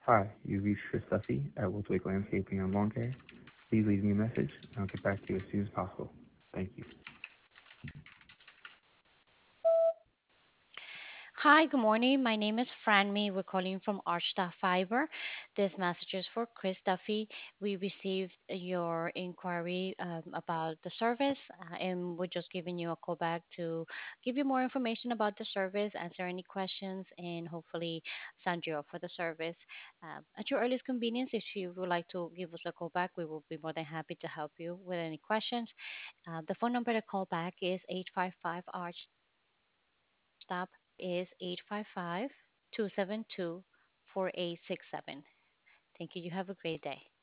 Hi, you reached Chris Duffy at Wolfwick Landscaping and Lawn Care. Please leave me a message, and I'll get back to you as soon as possible. Thank you. Hi, good morning. My name is Franmy. We're calling from Archstaff Fiber. This message is for Chris Duffy. We received your inquiry about the service, and we're just giving you a call back to give you more information about the service, answer any questions, and hopefully sign you up for the service. At your earliest convenience, if you would like to give us a call back, we will be more than happy to help you with any questions. The phone number to call back is 855 Arch is 855 272 4867. Thank you. You have a great day.